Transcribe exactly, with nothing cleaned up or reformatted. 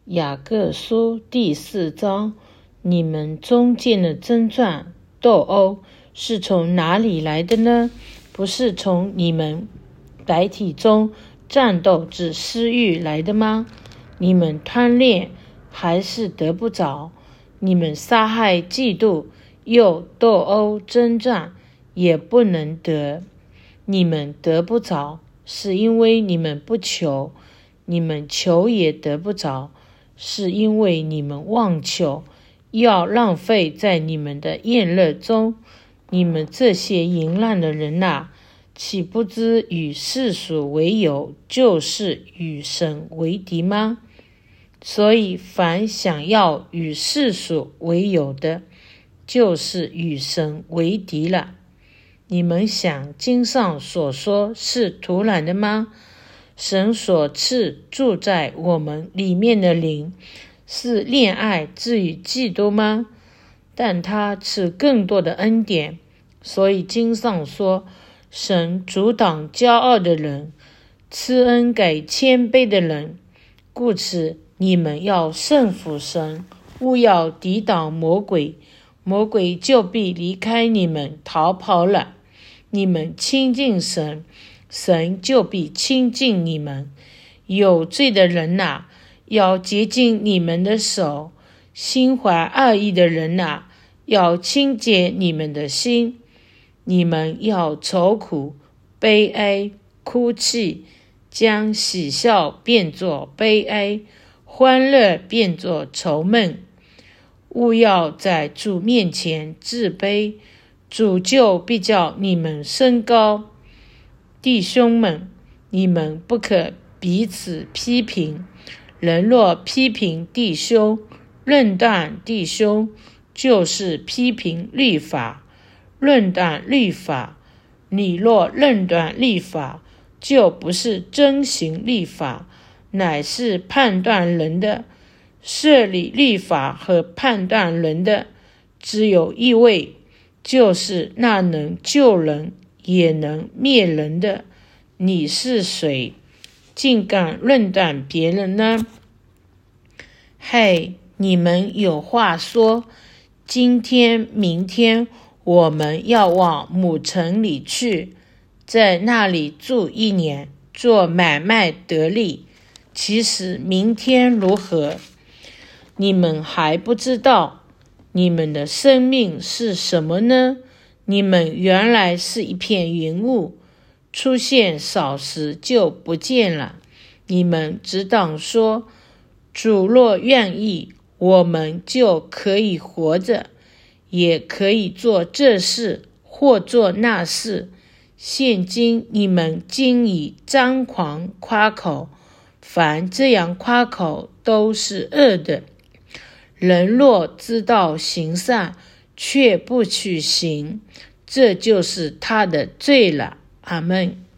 雅各书第四章，你们中间的争战斗殴是从哪里来的呢？不是从你们百体中战斗之私欲来的吗？你们贪恋还是得不着，你们杀害嫉妒又斗殴争战也不能得。你们得不着，是因为你们不求，你们求也得不着，是因为你们妄求，要浪费在你们的宴乐中。你们这些淫乱的人啊，岂不知与世俗为友，就是与神为敌吗？所以凡想要与世俗为友的，就是与神为敌了。你们想经上所说是突然的吗？神所赐住在我们里面的灵，是恋爱至于基督吗？但他赐更多的恩典，所以经上说，神阻挡骄傲的人，赐恩给谦卑的人。故此你们要顺服神，勿要抵挡魔鬼，魔鬼就必离开你们逃跑了。你们亲近神，神就必亲近你们。有罪的人啊，要洁净你们的手；心怀恶意的人啊，要清洁你们的心。你们要愁苦、悲哀、哭泣，将喜笑变作悲哀，欢乐变作愁闷。勿要在主面前自卑，主就必叫你们升高。弟兄们，你们不可彼此批评，人若批评弟兄，论断弟兄，就是批评律法。论断律法，你若论断律法，就不是遵行律法，乃是判断人的。设立律法和判断人的，只有一位，就是那能救人也能灭人的。你是谁，竟敢论断别人呢？嘿，你们有话说，今天明天我们要往母城里去，在那里住一年，做买卖得利。其实明天如何，你们还不知道。你们的生命是什么呢？你们原来是一片云雾，出现少时就不见了。你们只当说，主若愿意，我们就可以活着，也可以做这事或做那事。现今你们竟以张狂夸口，凡这样夸口都是恶的。人若知道行善，却不去行，这就是他的罪了。阿们。